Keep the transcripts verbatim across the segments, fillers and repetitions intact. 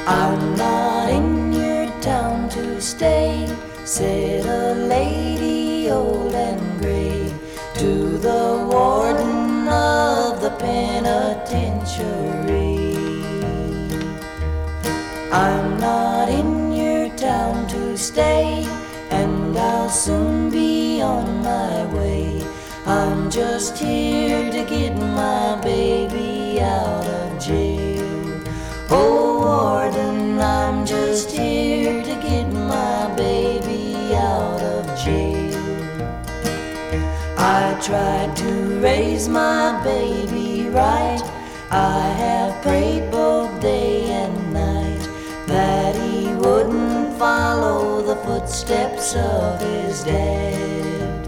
I'm not in your town to stay, said a lady old and gray to the warden of the penitentiary. I'm not in your town to stay, and I'll soon be on my way. I'm just here to get my baby out of jail. Oh, warden, I'm just here to get my baby out of jail. I tried to raise my baby right. I have prayed both day and night that he wouldn't follow the footsteps of his dad.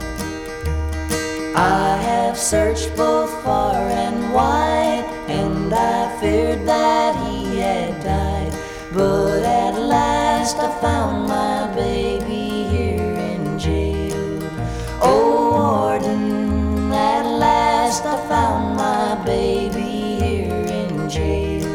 I have searched both far and wide, and I feared that he had died. But at last I found my baby here in jail. Oh, warden, at last I found my baby here in jail.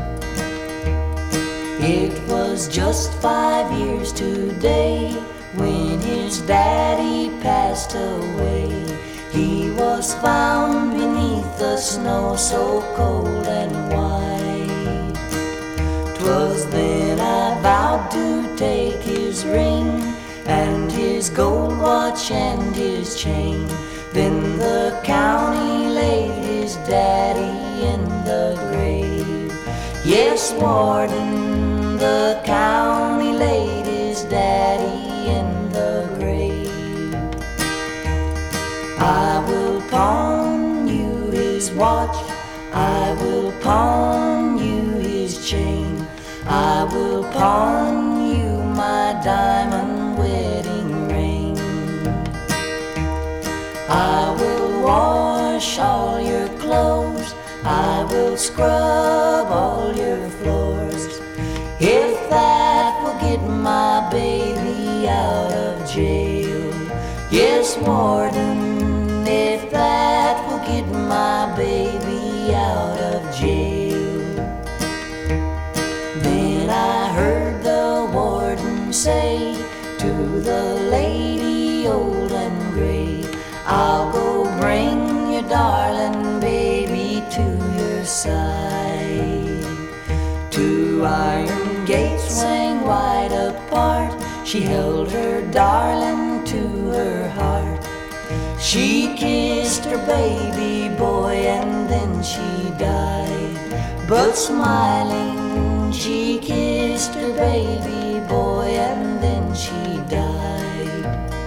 It was just five years today when his daddy passed away. He was found beneath the snow so cold and white. 'Twas then I vowed to take his ring and his gold watch and his chain. Then the county laid his daddy in the grave. Yes, warden, the county laid his daddy in the grave. I will pawn you his watch, I will pawn you his chain, I will pawn you my diamond wedding ring. I will wash all your clothes, I will scrub all your floors, if that will get my baby out of jail. Yes, warden, if that will get my baby out of jail. Then I heard the warden say to the lady old and gray, I'll go bring your darling baby to your side. Two iron gates swing wide apart, she held her darling to her heart. She kissed her baby boy and then she died. But smiling, she kissed her baby boy and then she died.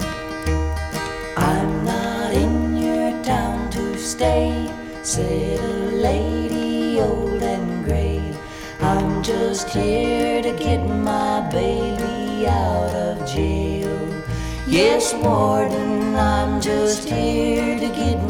I'm not in your town to stay, said a lady old and gray. I'm just here to get my baby out of jail. Yes, warden, I'm just here to get